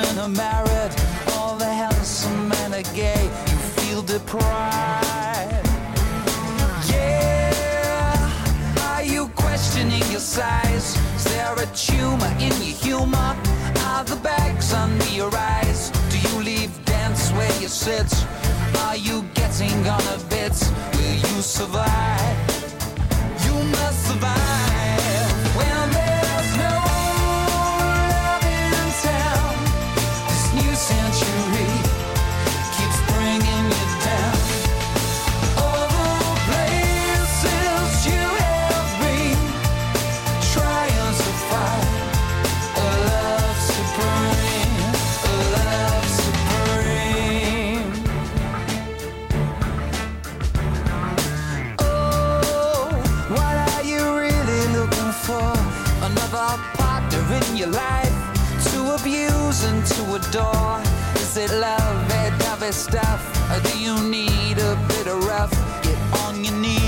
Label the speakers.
Speaker 1: women are married, all the handsome men are gay. You feel deprived. Yeah, are you questioning your size? Is there a tumor in your humor? Are the bags under your eyes? Do you leave dance where you sit? Are you getting on a bit? Will you survive? You must survive when there's no love in town. This new century keeps bringing you down. All the places you have been, trying to find a love supreme, a love supreme. Oh, what are you really looking for? Another partner in your life to abuse and to adore? Is it love, lovey stuff, or do you need a bit of rough? Get on your knees.